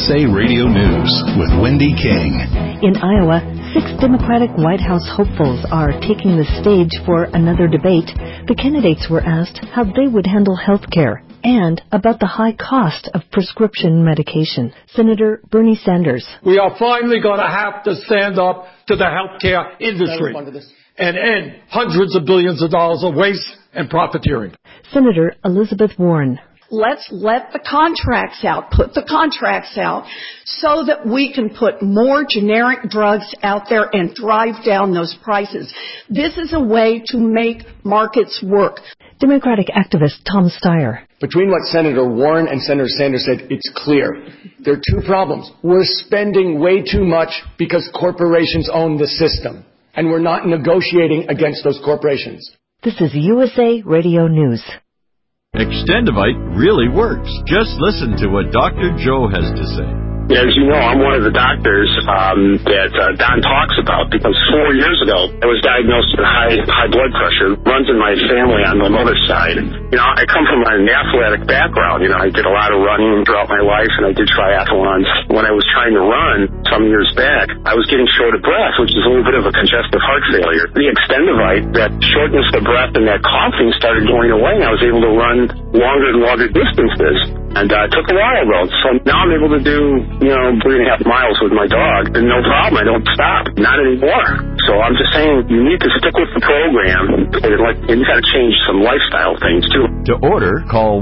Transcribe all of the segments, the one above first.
USA Radio News with Wendy King. In Iowa, 6 Democratic White House hopefuls are taking the stage for another debate. The candidates were asked how they would handle health care and about the high cost of prescription medication. Senator Bernie Sanders. We are finally going to have to stand up to the healthcare industry and end hundreds of billions of dollars of waste and profiteering. Senator Elizabeth Warren. Let's let the contracts out, put the contracts out so that we can put more generic drugs out there and drive down those prices. This is a way to make markets work. Democratic activist Tom Steyer. Between what Senator Warren and Senator Sanders said, it's clear. There are two problems. We're spending way too much because corporations own the system, and we're not negotiating against those corporations. This is USA Radio News. Extendivite really works. Just listen to what Dr. Joe has to say. As you know, I'm one of the doctors that Don talks about, because 4 years ago I was diagnosed with high blood pressure. It runs in my family on my mother's side. You know, I come from an athletic background. You know, I did a lot of running throughout my life, and I did triathlons. When I was trying to run some years back, I was getting short of breath, which is a little bit of a congestive heart failure. The Extendivite, that shortness of breath and that coughing started going away, and I was able to run longer and longer distances. And it took a while, though. So now I'm able to do, 3.5 miles with my dog. And no problem. I don't stop. Not anymore. So I'm just saying you need to stick with the program. And you got to change some lifestyle things, too. To order, call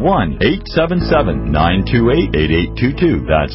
1-877-928-8822. That's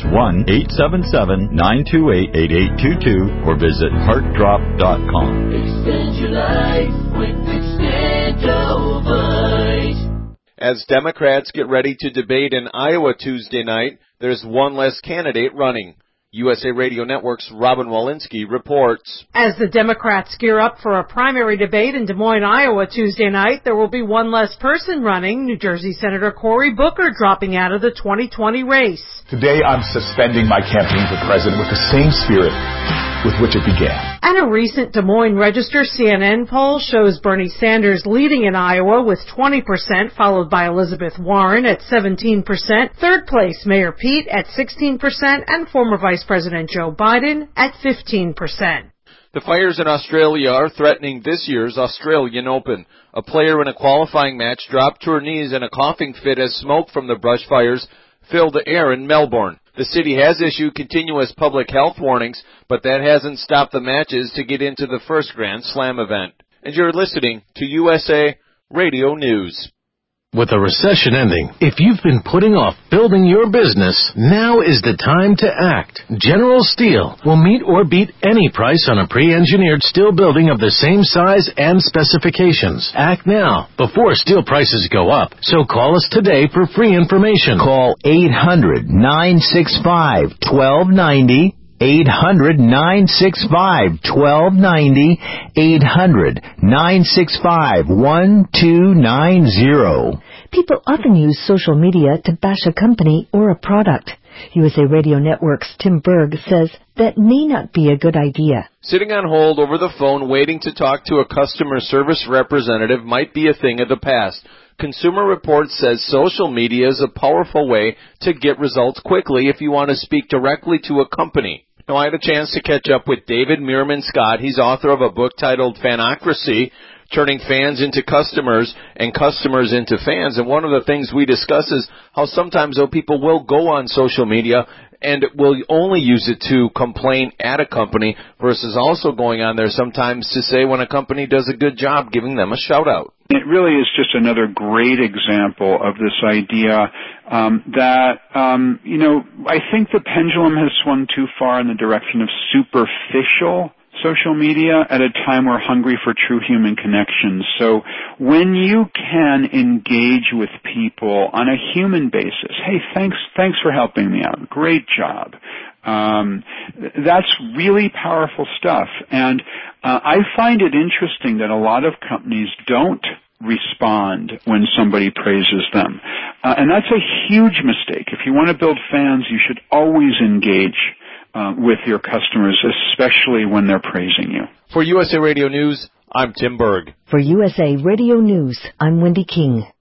1-877-928-8822. Or visit heartdrop.com. Extend your life with Extendivite. As Democrats get ready to debate in Iowa Tuesday night, there's one less candidate running. USA Radio Network's Robin Walensky reports. As the Democrats gear up for a primary debate in Des Moines, Iowa Tuesday night, there will be one less person running, New Jersey Senator Cory Booker dropping out of the 2020 race. Today I'm suspending my campaign for president with the same spirit with which it began. And a recent Des Moines Register CNN poll shows Bernie Sanders leading in Iowa with 20%, followed by Elizabeth Warren at 17%, third place Mayor Pete at 16%, and former Vice President Joe Biden at 15%. The fires in Australia are threatening this year's Australian Open. A player in a qualifying match dropped to her knees in a coughing fit as smoke from the brush fires filled the air in Melbourne. The city has issued continuous public health warnings, but that hasn't stopped the matches to get into the first Grand Slam event. And you're listening to USA Radio News. With a recession ending, if you've been putting off building your business, now is the time to act. General Steel will meet or beat any price on a pre-engineered steel building of the same size and specifications. Act now, before steel prices go up. So call us today for free information. Call 800-965-1290. 800-965-1290, 800-965-1290. People often use social media to bash a company or a product. USA Radio Network's Tim Berg says that may not be a good idea. Sitting on hold over the phone waiting to talk to a customer service representative might be a thing of the past. Consumer Reports says social media is a powerful way to get results quickly if you want to speak directly to a company. Now, I had a chance to catch up with David Meerman Scott. He's author of a book titled Fanocracy, Turning Fans into Customers and Customers into Fans. And one of the things we discuss is how sometimes people will go on social media and will only use it to complain at a company versus also going on there sometimes to say when a company does a good job, giving them a shout-out. It really is just another great example of this idea that I think the pendulum has swung too far in the direction of superficial social media at a time we're hungry for true human connections. So when you can engage with people on a human basis, hey, thanks for helping me out. Great job. That's really powerful stuff. And I find it interesting that a lot of companies don't respond when somebody praises them. And that's a huge mistake. If you want to build fans, you should always engage with your customers, especially when they're praising you. For USA Radio News, I'm Tim Berg. For USA Radio News, I'm Wendy King.